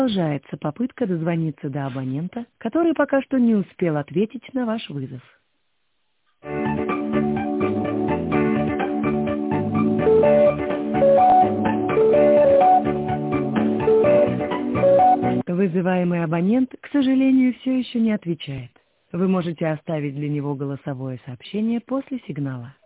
Продолжается попытка дозвониться до абонента, который пока что не успел ответить на ваш вызов. Вызываемый абонент, к сожалению, все еще не отвечает. Вы можете оставить для него голосовое сообщение после сигнала.